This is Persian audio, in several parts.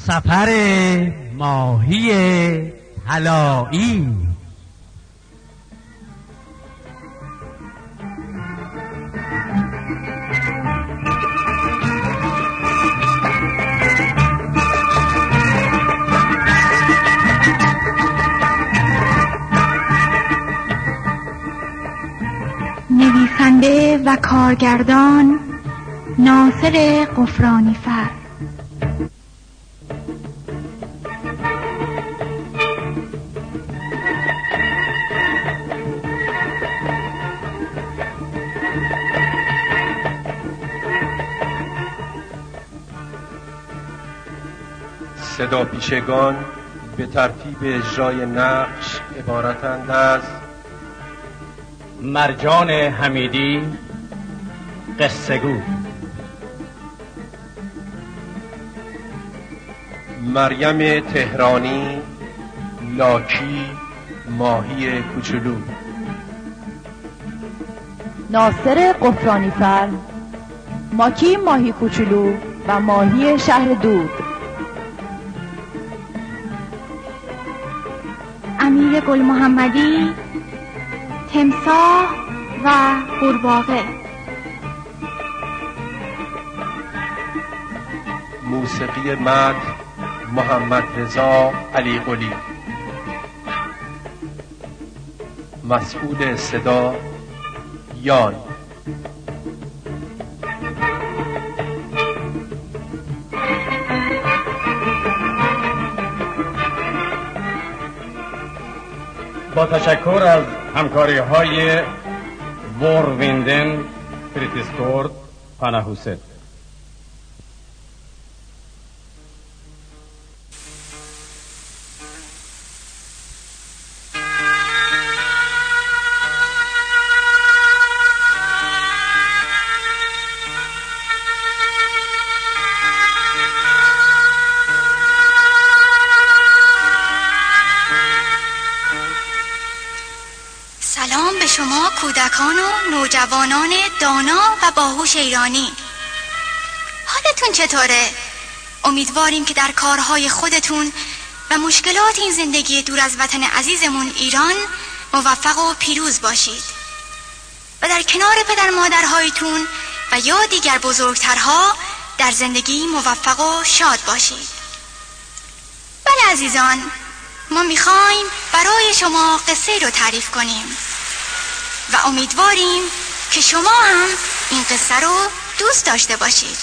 سفر ماهی طلایی. نویسنده و کارگردان ناصر غفرانی‌فر. صدا پیشگان به ترتیب اجرای نقش عبارتند از مرجان حمیدی قصه‌گو، مریم تهرانی لاکی ماهی کوچولو، ناصر غفرانی‌فر ماکی ماهی کوچولو و ماهی شهر دود، امیر گل محمدی تمساح و قورباغه، موسیقی متن محمد رضا علی قلی، مسئول صدا یان. با تشکر از همکاری‌های ورویندن، فریتیسکورد، پاناهوست. سلام به شما کودکان و نوجوانان دانا و باهوش ایرانی. حالتون چطوره؟ امیدواریم که در کارهای خودتون و مشکلات این زندگی دور از وطن عزیزمون ایران موفق و پیروز باشید و در کنار پدر مادرهایتون و یا دیگر بزرگترها در زندگی موفق و شاد باشید. بله عزیزان، ما میخوایم برای شما قصه رو تعریف کنیم و امیدواریم که شما هم این قصه رو دوست داشته باشید.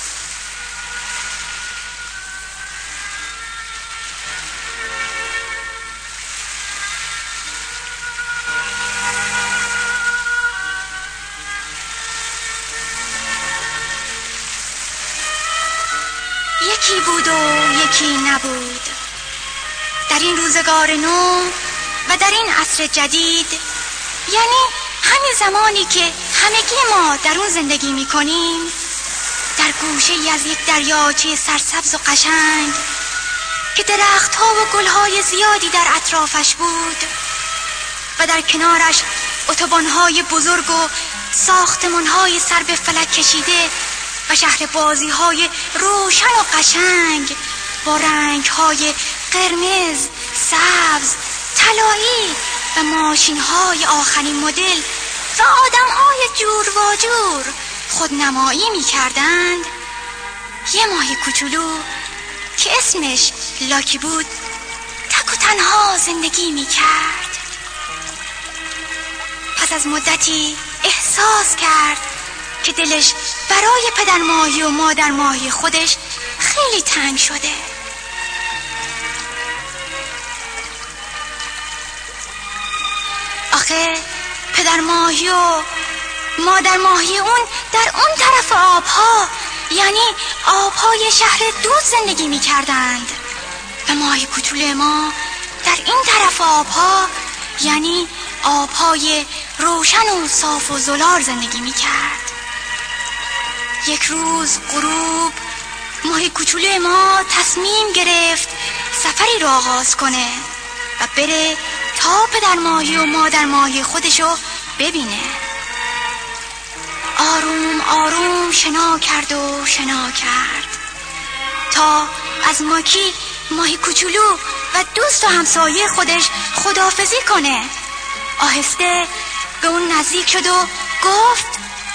یکی بود و یکی نبود، در این روزگار نو و در این عصر جدید، یعنی همین زمانی که همگی ما در اون زندگی میکنیم، در گوشه ای از یک دریاچه سرسبز و قشنگ که درختها و گلهای زیادی در اطرافش بود و در کنارش اتوبان‌های بزرگ و ساختمان‌های سر به فلک کشیده و شهر بازی‌های روشن و قشنگ با رنگ‌های قرمز، سبز، طلایی و ماشین‌های آخرین مدل و آدم‌های جور و جور خودنمایی می‌کردند، یه ماهی کوچولو که اسمش لاکی بود تک و تنها زندگی می‌کرد. پس از مدتی احساس کرد که دلش برای پدر ماهی و مادر ماهی خودش خیلی تنگ شده. آخه پدر ماهی و مادر ماهی اون در اون طرف آبها، یعنی آبهای شهر دود زندگی می کردند و ماهی کوچولو ما در این طرف آبها، یعنی آبهای روشن و صاف و زلال زندگی می کرد. یک روز غروب ماهی کوچولو ما تصمیم گرفت سفری رو آغاز کنه و بره تا پدر ماهی و مادر ماهی خودشو ببینه. آروم آروم شنا کرد و شنا کرد تا از ماکی ماهی کوچولو و دوست و همسایه خودش خداحافظی کنه. آهسته به اون نزدیک شد و گفت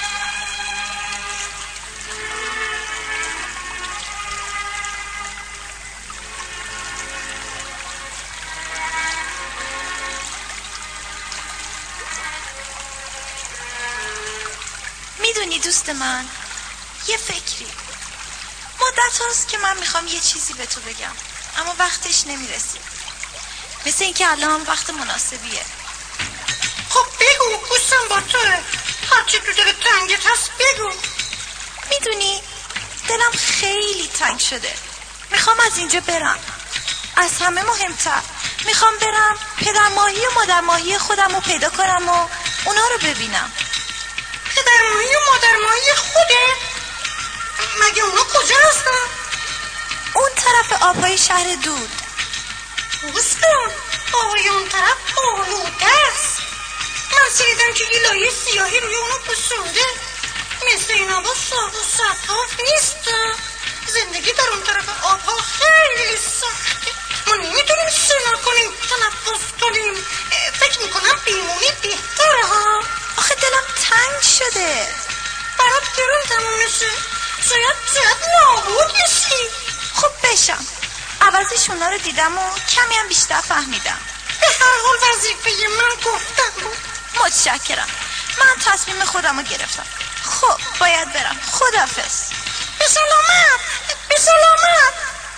میدونی دوست من، یه فکری مدت هاست که من میخوام یه چیزی به تو بگم اما وقتش نمیرسه. مثل اینکه الان وقت مناسبیه. خب بگو، پوستم با توه. هرچی تو دلت تنگت هست بگو. میدونی دلم خیلی تنگ شده. میخوام از اینجا برم. از همه مهمتر میخوام برم پدر ماهی و مادر ماهی خودم رو پیدا کنم و اونا رو ببینم. پدر ماهی و مادر ماهی خوده؟ مگه اونا کجا هستن؟ اون طرف آبهای شهر دود. دوستم، آبای اون طرف آلوده است. من شنیدم که یه لایه سیاهی روی اونو پوشونده. مثل این آبا صاف و شفاف نیست. زندگی در اون طرف آبها خیلی سخته. ما نمیتونیم شنا کنیم، تنفس کنیم. فکر میکنم بیمونی بهتره ها. آخه دلم تنگ شده. برات گرون تموم میشه. شاید نابود میشی. خب بشم. عوضش اونا رو دیدم و کمی هم بیشتر فهمیدم. به هر حال وظیفه من گفتم بود. متشکرم. من تصمیم خودم رو گرفتم. خب باید برم. خداحافظ. به سلامت. به سلامت.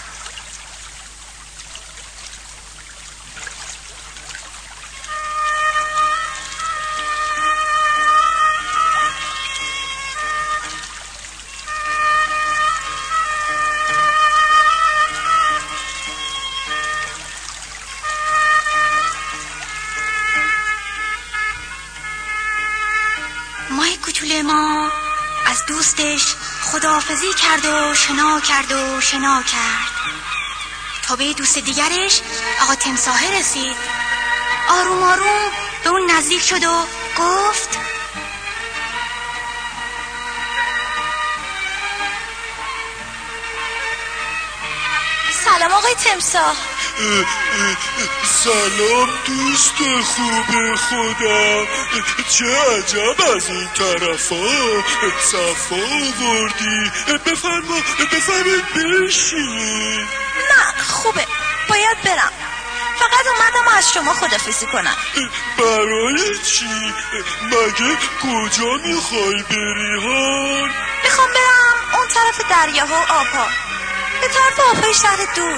ماهی کوچولوی ما از دوستش خداحافظی کرد و شنا کرد تا به دوست دیگرش آقا تمساح رسید. آروم آروم به اون نزدیک شد و گفت سلام آقای تمساح. سلام دوست خوب خودم. چه عجب از این طرفا صفا آوردی. بفرمایید بشینید. نه خوبه، باید برم. فقط اومدم از شما خداحافظی کنم. برای چی؟ مگه کجا میخوای بری ها؟ میخوام برم اون طرف دریاها و آبها، به طرف آبهای شهر دود.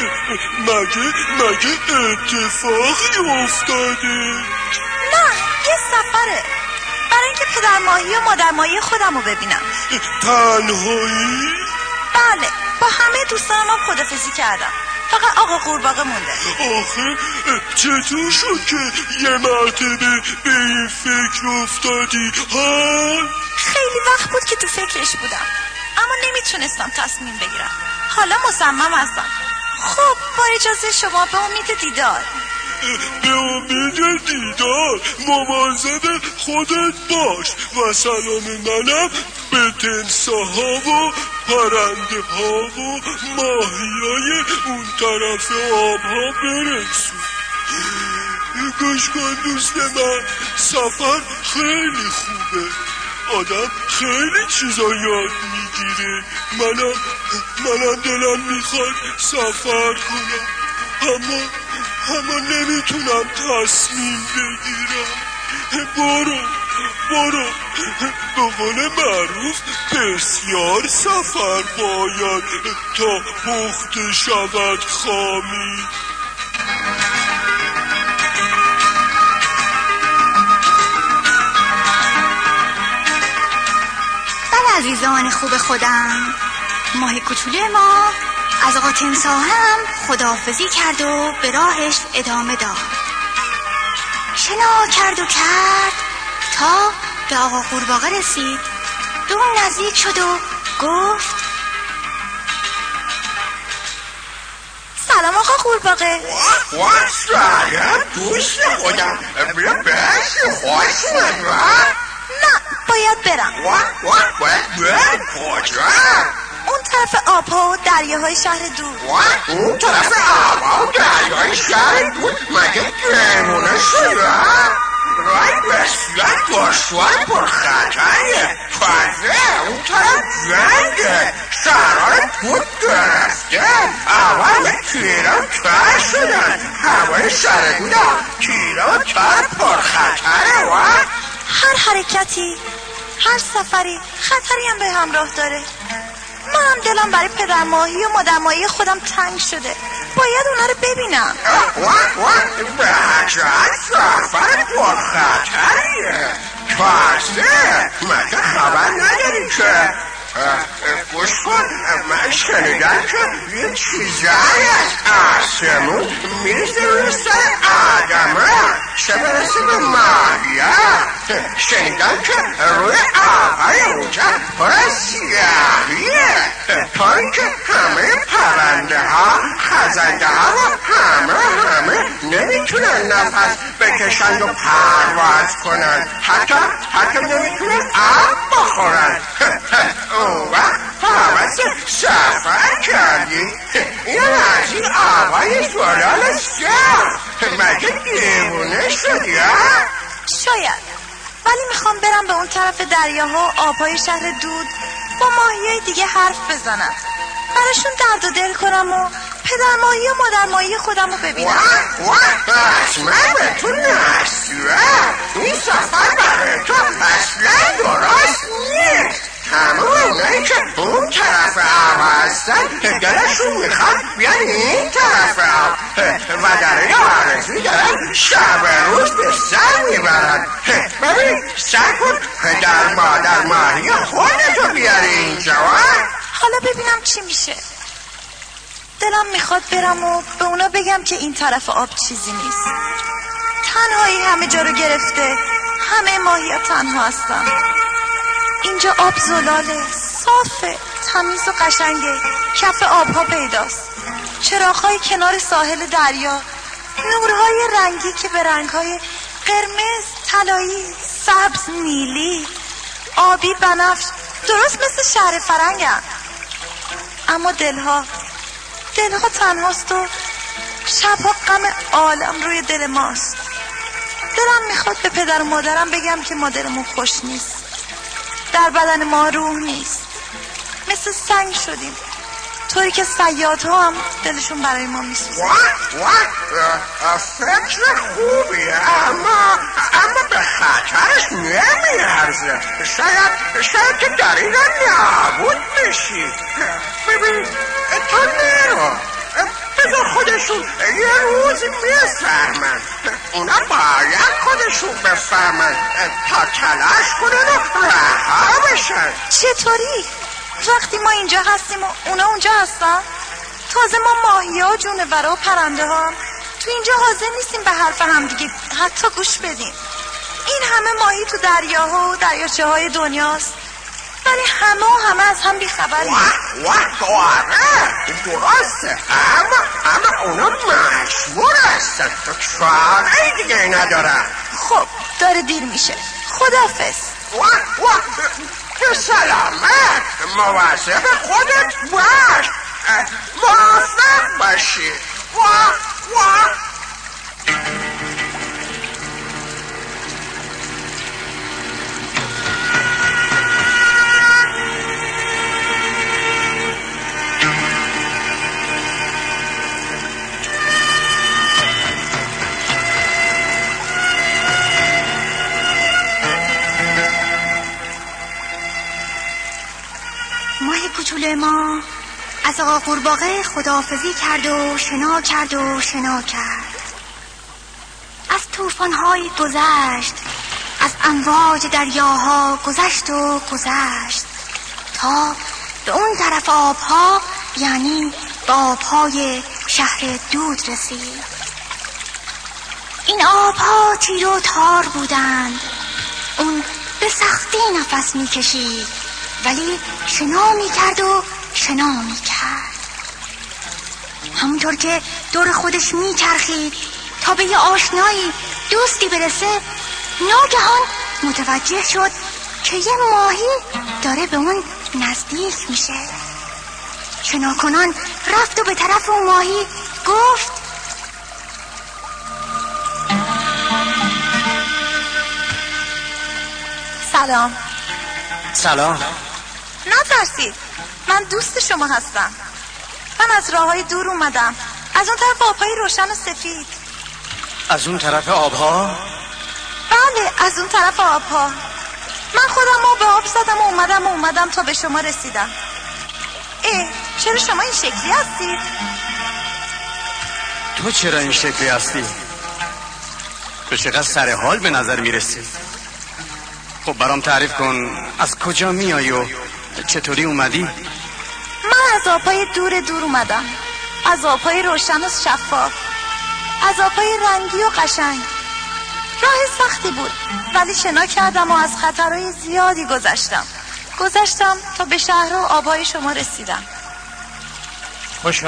مگه اتفاقی افتاده؟ نه، یه سفره برای اینکه پدر ماهی و مادر ماهی خودم رو ببینم. تنهایی؟ بله، با همه دوستانم هم خداحافظی کردم. فقط آقا قورباغه مونده. آخه چطور شد که یه مرتبه به این فکر افتادی ها؟ خیلی وقت بود که تو فکرش بودم اما نمیتونستم تصمیم بگیرم. حالا مصمم هستم. خب با اجازه شما به امید دیدار. به امید دیدار. مواظب خودت باش و سلام منم به تمساح‌ها و پرنده ها و ماهیای اون طرف آبها برسون. گوش کن دوست من، سفر خیلی خوبه. آدم خیلی چیزا یاد میگیره. منم دلم میخواد سفر کنم اما نمیتونم تصمیم بگیرم. برو به قول معروف بسیار سفر باید تا پخته شود خامی. عزیزان خوب خودم، ماهی کوچولوی ما از آقا تمساح هم خداحافظی کرد و به راهش ادامه داد. شنا کرد تا به آقا قورباغه رسید. به اون نزدیک شد و گفت سلام آقا قورباغه. سلام دوست خودم. بسی خوش نه باید برم. باید برم کجا؟ اون طرف آبها و دریاهای شهر دور. اون طرف آبها و دریاهای شهر دور مگه گرمونه شده؟ رای بسیار دشوار پرخطریه. تازه اون طرف جنگه، شهرهای بود گرفته، اول تیره و تر شدن. هوای شهر دور تیره و تر پرخطره. هر حرکتی، هر سفری خطری هم به همراه داره. منم دلم برای پدر ماهی و مادر ماهی خودم تنگ شده، باید اونا رو ببینم. به عجب سفر پرخطریه. تازه مگه خبر نداری که گوش کن، من شنیدم که یه چیزایی از آسمون میرسه روی سر آدمه، چه برسه به ماهیه. شنیدم که روی آبهای اونجا پر سیاهیه، تا اینکه همه پرنده ها، خزنده ها و همه نمیتونن نفس بکشند و پرواز کنن، حتی نمیتونن آب بخورن. اون وقت حوث سفر کردی؟ این از این آقای زلال سیاه مگه دیوونه شدی ها؟ شاید، ولی میخوام برم به اون طرف دریاها و آبهای شهر دود با ماهیای دیگه حرف بزنم، براشون درد و دل کنم و پدر ماهی و مادر ماهی خودم رو ببینم. اصلا به تو نسیه، این سفر برای تو اصلا درست نیست. همه اونایی که اون طرف آب هستن دلشون میخواد بیان این طرف آب و در یه آرزوی دارن شب روز به سر میبرن. ببین سعی کن پدر مادر ماهی خودتو بیاری اینجا. حالا ببینم چی میشه. دلم میخواد برم و به اونا بگم که این طرف آب چیزی نیست، تنهایی همه جا رو گرفته، همه ماهی ها تنها هستن. اینجا آب زلاله، صافه، تمیز و قشنگه، کف آبها پیداست، چراغ‌های کنار ساحل دریا، نورهای رنگی که به رنگ‌های قرمز، طلایی، سبز، نیلی، آبی، بنفش، درست مثل شهر فرنگن. اما دلها تنهاست و شبها غم عالم روی دل ماست. دلم میخواد به پدر و مادرم بگم که ما دلمون خوش نیست، در بدن ما روح نیست، مثل سنگ شدیم، طوری که صیادها هم دلشون برای ما میسوزه. فکر خوبیه، اما به خطرش نمیارزه. شاید که در اینا نابود بشی. ببین تو نرو، بذار خودشون یه روز میفهمن. اونا باید خودشون بفهمن تا تلاش کنن و رها بشن. چطوری؟ وقتی ما اینجا هستیم و اونا اونجا هستن؟ تازه ما ماهی ها و جونورا و پرنده ها تو اینجا حاضر نیستیم به حرف همدیگه حتی گوش بدیم. این همه ماهی تو دریاها و دریاچه های دنیاست، ولی همه از هم بیخبریم. درسته، اما اونا مشهور هستن، چاره دیگه ندارن. خب داره دیر میشه، خداحافظ. به سلامت، مواظب خودت باش، موفق باشی. ماه کوچولوی ما از آقا قورباغه خداحافظی کرد و شنا کرد. از طوفان‌های گذشت، از امواج دریاها گذشت تا به اون طرف آبها، یعنی به آبهای شهر دود رسید. این آبها تیر و تار بودند. اون به سختی نفس می‌کشید ولی شنا می‌کرد. همونطور که دور خودش میچرخید تا به یه آشنایی، دوستی برسه، ناگهان متوجه شد که یه ماهی داره به اون نزدیک میشه. چناکنان رفت و به طرف اون ماهی گفت سلام. سلام. نترسید، من دوست شما هستم. من از راههای دور اومدم، از اون طرف آبهای روشن و سفید. از اون طرف آبها؟ بله، از اون طرف آبها. من خودم رو به آب زدم و اومدم تا به شما رسیدم. چرا شما این شکلی هستید؟ تو چرا این شکلی هستی؟ تو چقدر سر حال به نظر میرسی؟ خب برام تعریف کن، از کجا میایی و چطوری اومدی؟ من از آبهای دور اومدم، از آبهای روشن و شفاف، از آبهای رنگی و قشنگ. راه سختی بود ولی شنا کردم و از خطرهای زیادی گذشتم تا به شهر و آبهای شما رسیدم. خوش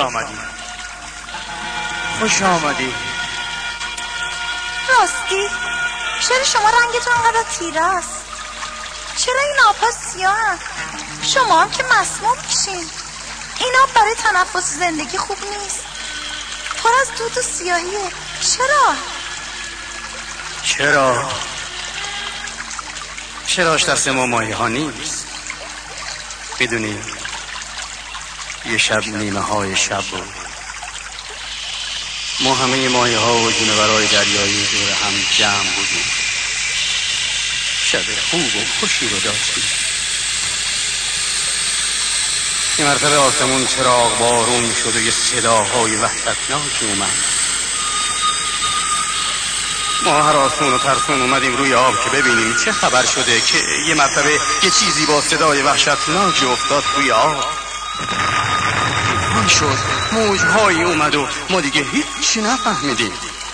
آمدی. راستی چرا شما رنگتون انقدر تیره است؟ چرا این آبها سیاهن؟ شما هم که مسموم میشین. این آب برای تنفس زندگی خوب نیست، پر از دود و سیاهیه. چراش دست ما ماهی ها نیست؟ میدونی یه شب نیمه های شب بود، ما همه ماهی ها و جونورای دریایی دور هم جمع بودیم. شب خوب و خوشی رو داشتیم. این مرتبه آسمون چراغ بارون شد و یه صداهای وحشتناکی اومد. ما هراسون و ترسون اومدیم روی آب که ببینیم چه خبر شده که یه مرتبه یه چیزی با صدای وحشتناکی افتاد روی آب. طوفان شد، موجهایی اومد و ما دیگه هیچی نفهمیدیم.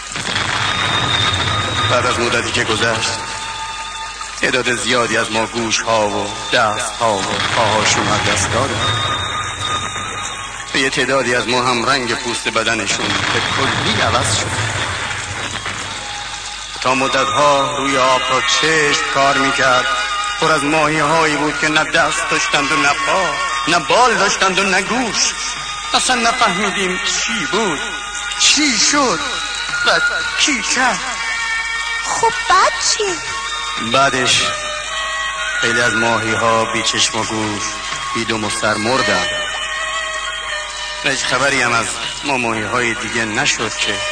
بعد از مدتی که گذشت تعداد زیادی از ما گوش ها و دست ها و پاهاشون از دست دادن. یه تعدادی از ما هم رنگ پوست بدنشون به کلی عوض شد. تا مدت ها روی آب تا چشم کار میکرد، پر از ماهی هایی بود که نه دست داشتند و نه پا، نه بال داشتند و نه گوش. اصلا نفهمیدیم چی بود، چی شد و کی کرد. خب بعد چی؟ بعدش خیلی از ماهی ها بی چشم و گوش، بی دم و سر مردن. هیچ خبری هم از ما ماهی های دیگه نشد.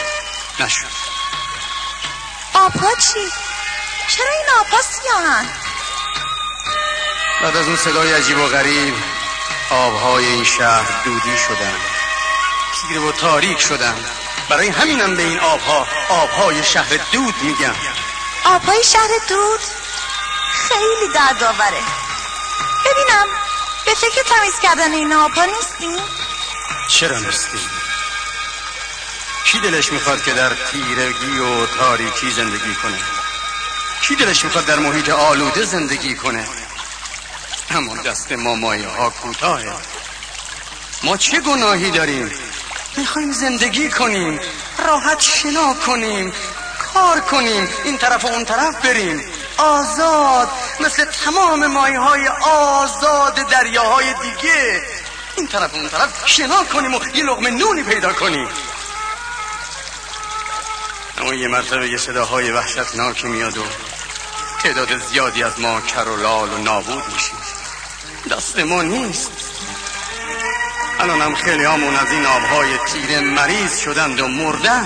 آبها چی؟ چرا این آبها سیاهن؟ بعد از اون صدای عجیب و غریب آبهای این شهر دودی شدن، تیره و تاریک شدن. برای همینم به این آبهای شهر دود میگن. آبهای شهر دود؟ خیلی دردآوره. ببینم به فکر تمیز کردن این آبها نیستیم؟ چرا نیستیم؟ کی دلش میخواد که در تیرگی و تاریکی زندگی کنه؟ کی دلش میخواد در محیط آلوده زندگی کنه؟ اما دست ما ماهی ها کوتاهه. ما چه گناهی داریم؟ میخوایم زندگی کنیم، راحت شنا کنیم، کار کنیم، این طرف و اون طرف بریم، آزاد، مثل تمام ماهی های آزاد دریاهای دیگه، این طرف و اون طرف شنا کنیم و یه لقمه نونی پیدا کنیم. اما یه مرتبه یه صداهای وحشتناکی میاد و تعداد زیادی از ما کر و لال و نابود میشیم. دست ما نیست. الان هم خیلی همون از این آبهای تیره مریض شدند و مردن.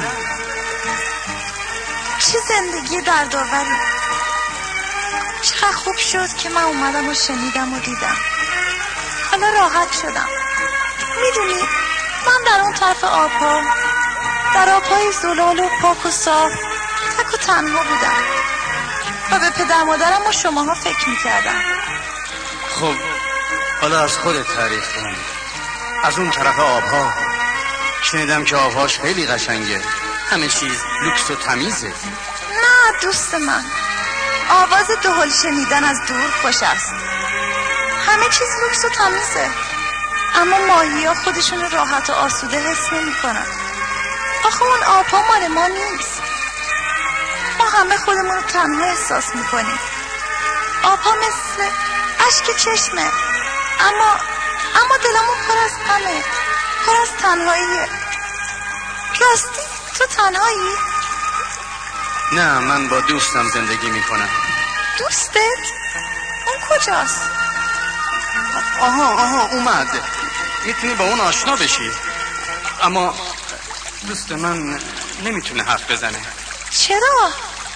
چه زندگی دردآوری. چقدر خوب شد که من اومدم و شنیدم و دیدم. حالا راحت شدم. میدونی من در اون طرف آبها، در آبهای زلال و پاک و صاف تک و تنها بودم و به پدر مادرم و شماها فکر میکردم. خب حالا از خودت تعریف کن. از اون طرف آبها شنیدم که آبهاش خیلی قشنگه، همه چیز لوکس و تمیزه. نه دوست من، آواز دهل شنیدن از دور خوش است. همه چیز لوکس و تمیزه، اما ماهی ها خودشون راحت و آسوده حس نمی کنن. آخه اون آبها مال ما نیست. ما همه خودمون رو تنها احساس میکنیم. آبها مثل اشک چشمه، اما دلمون پر از غمه، پر از تنهاییه. راستی تو تنهایی؟ نه، من با دوستم زندگی میکنم. دوستت؟ اون کجاست؟ آها اومد. میتونی با اون آشنا بشی، اما دوست من نمیتونه حرف بزنه. چرا؟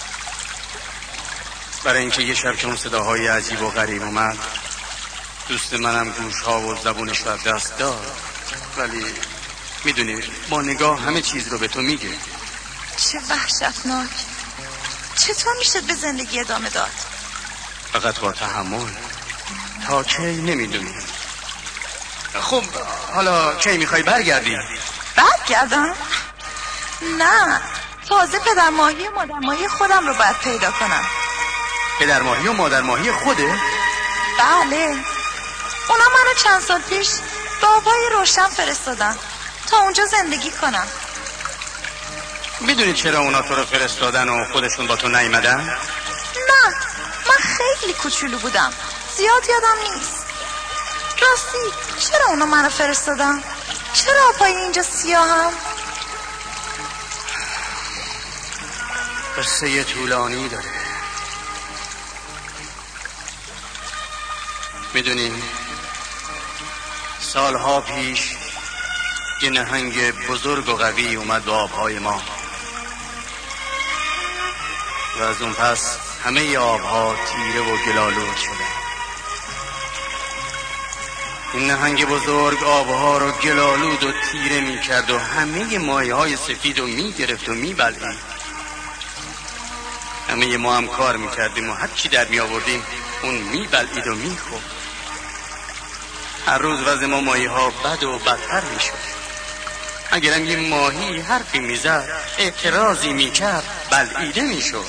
برای اینکه یه شب که اون صداهای عجیب و غریب اومد، دوست منم گوشها و زبونش رو دست داد، ولی میدونی با نگاه همه چیز رو به تو میگه. چه وحشتناک. چطور میشه به زندگی ادامه داد؟ فقط با تحمل. تا کی نمیدونی. خب حالا کی میخوای برگردی؟ برگردم؟ نه، تازه پدر ماهی و مادر ماهی خودم رو باید پیدا کنم. پدر ماهی و مادر ماهی خوده؟ بله، اونا منو چند سال پیش به آبهای روشن فرستادن تا اونجا زندگی کنم. میدونی چرا اونا تو رو فرستادن و خودشون با تو نیومدن؟ نه، من خیلی کوچولو بودم، زیاد یادم نیست. راستی چرا اونا منو فرستادن؟ چرا آبهای اینجا سیاهم؟ قصه طولانی داره. میدونی سالها پیش یه نهنگ بزرگ و قوی اومد به آبهای ما و از اون پس همه آبها تیره و گلالود شده. این نهنگ بزرگ آبها رو گلالود و تیره میکرد و همه ماهی‌های سفید رو میگرفت و میبلعید. همه ما هم کار میکردیم و هر چی در میآوردیم اون میبلعید و میخورد. هر روز وضع ما ماهی‌ها بد و بدتر میشد. اگرم یه ماهی حرفی میزد، اعتراضی میکرد، بلعیده میشد.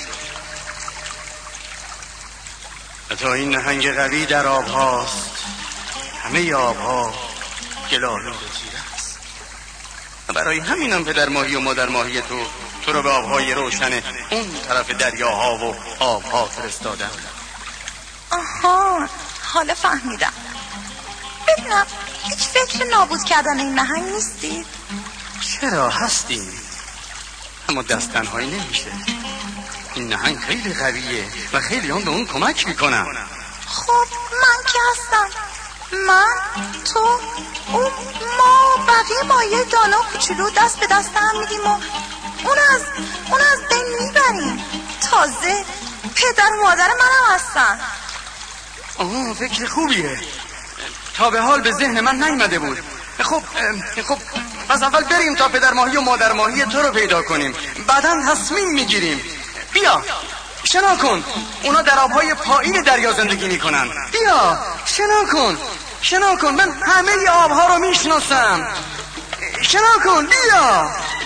تا این نهنگ قوی در آب هاست، همه آبها گلالود و تیره است. برای همینم پدر ماهی و مادر ماهی تو رو به آبهای روشن اون طرف دریاها و آبها فرستادن. آها، حالا فهمیدم. ببینم هیچ فکر نابود کردن این نهنگ نیستی؟ چرا هستیم، اما دست تنهایی نمیشه. این نهنگ خیلی قویه و خیلی هم به اون کمک میکنن. خب من که هستم، من، تو، اون، ما بقیه ماهی دانا کوچولو دست به دست هم میدیم و اون از بین میبریم. تازه پدر و مادر منم هستن. فکر خوبیه، تا به حال به ذهن من نیامده بود. خب پس اول بریم تا پدر ماهی و مادر ماهی تو رو پیدا کنیم، بعداً تصمیم میگیریم. بیا شنا کن، اونا در آبهای پایین دریا زندگی میکنن. بیا شنا کن، من همه آبها رو میشناسم. شنا کن، بیا.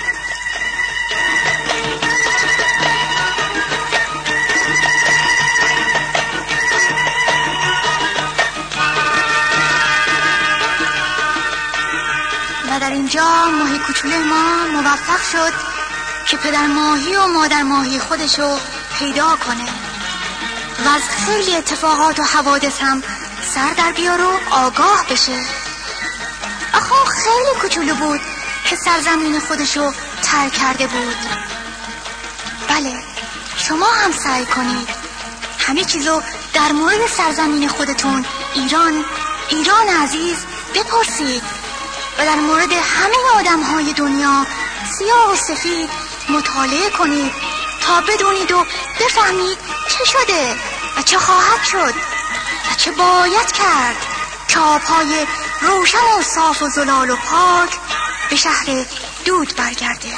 و در اینجا ماهی کوچولوی ما موفق شد که پدر ماهی و مادر ماهی خودشو پیدا کنه و از خیلی اتفاقات و حوادث هم سر در بیار و آگاه بشه. آخه خیلی کوچولو بود که سرزمین خودشو ترک کرده بود. بله، شما هم سعی کنید همه چیزو در مورد سرزمین خودتون، ایران عزیز، بپرسید و در مورد همه آدم‌های دنیا سیاه و سفید مطالعه کنید تا بدونید و بفهمید چه شده و چه خواهد شد و چه باید کرد که آب‌های روشن و صاف و زلال و پاک به شهر دود برگرده.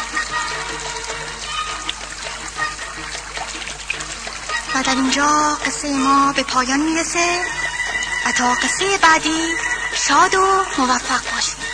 و در اینجا قصه ما به پایان میرسه و تا قصه بعدی شاد و موفق باشید.